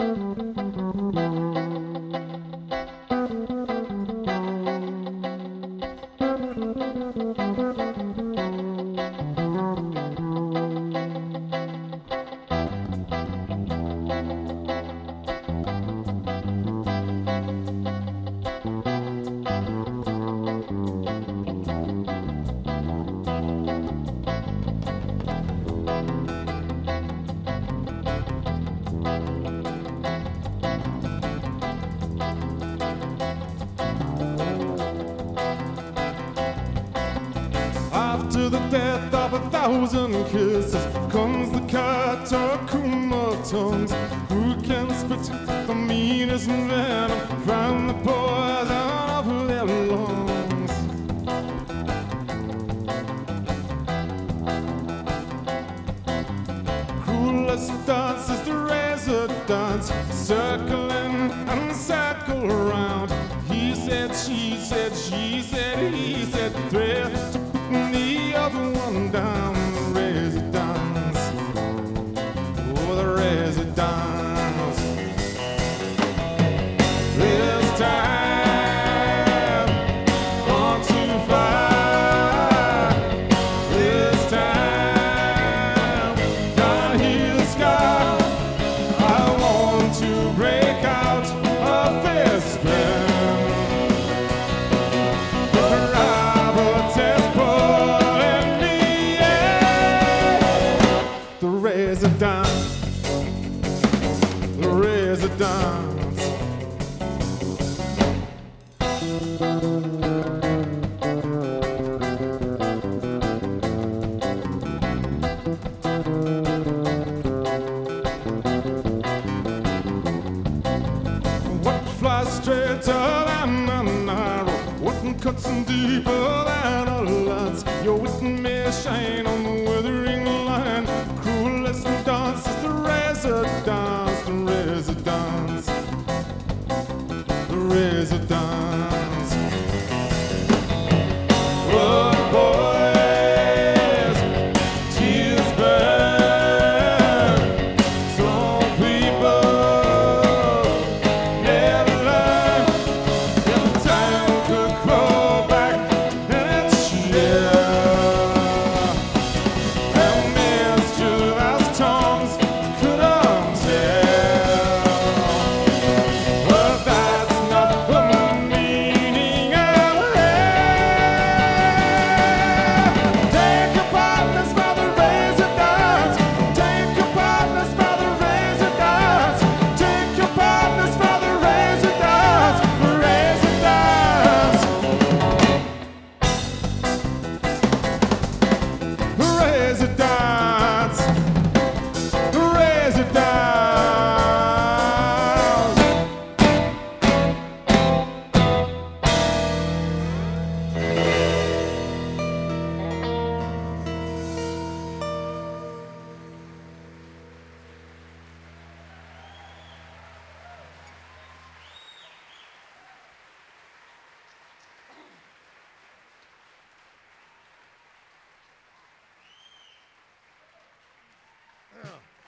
After the death of 1,000 kisses comes the Katakuma tongues. Who can spit the meanest venom from the poison of their lungs? Cruelest dance is the razor dance, circling and circle around. He said, she said, she said, he said, thread the other one down. The residence, oh, the residence. This time gone too far. This time down here the sky. I want to break out a fist bend. The residence, the residence. What flies straighter than an arrow, what cuts deeper than a lance. Your wit may shine on the weather